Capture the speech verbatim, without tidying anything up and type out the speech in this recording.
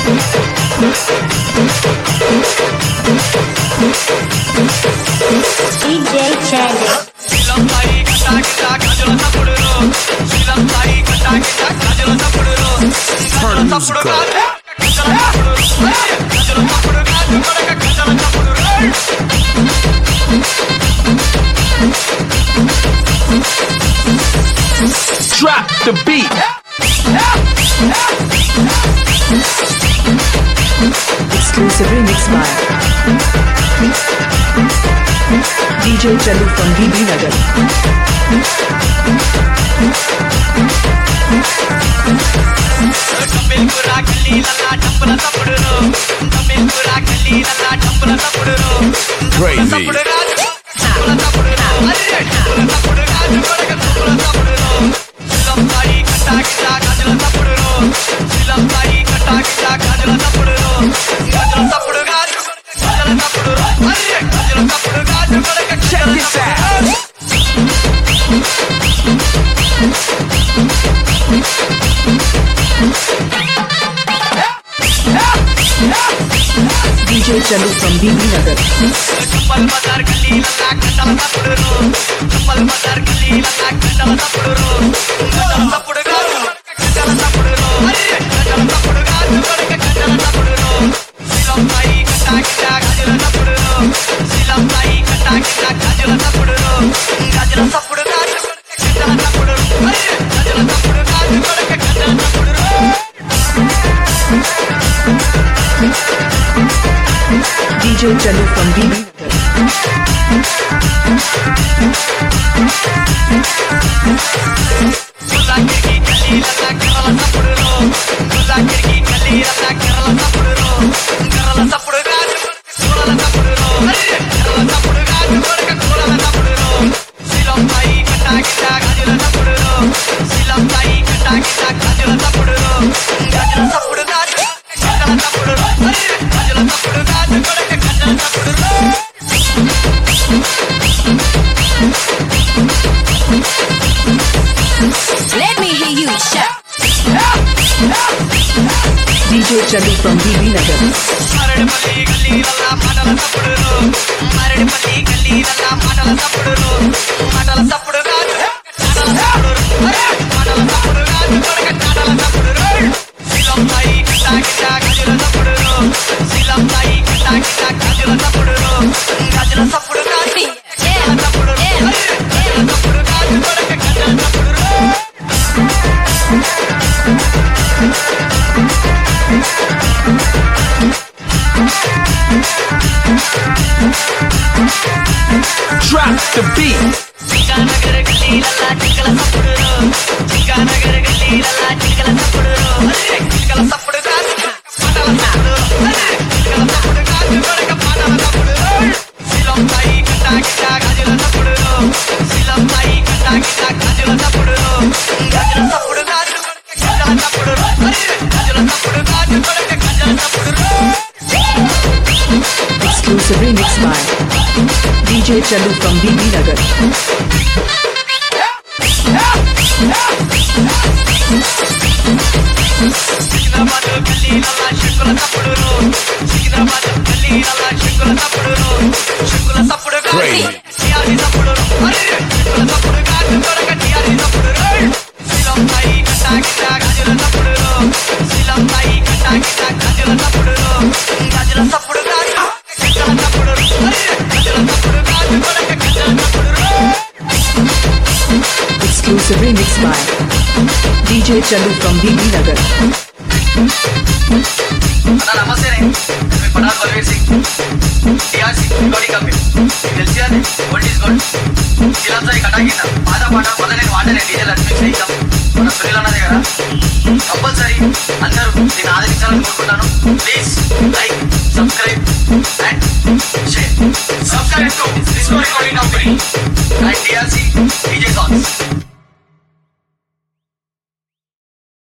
Drop the beat. Exclusive remix by D J Chalu from B B Nagar. Crazy. Check this out. D J Chalu from B B Nagar. D J Chalu from B B Let me hear you shout. D J Chalu from B B Nagar. Drop the beat. Exclusive remix by D J Chalu from B B Nagar. Crazy. Exclusive remix by D J Chalu from B B Nagar. నమస్తే Patal Balvir Singh TRC recording company తెలిసినది old is gold శిలాంసారి కటాకిన పాత పాట వల్ల నేను వాడనే DJ Lakshmi చేద్దాం మన సునీల్ అన్నది కదా కంపల్సరీ అందరూ నేను ఆదరించాలని కోరుకుంటాను please like subscribe and share subscribe to recording company and TRC DJ songs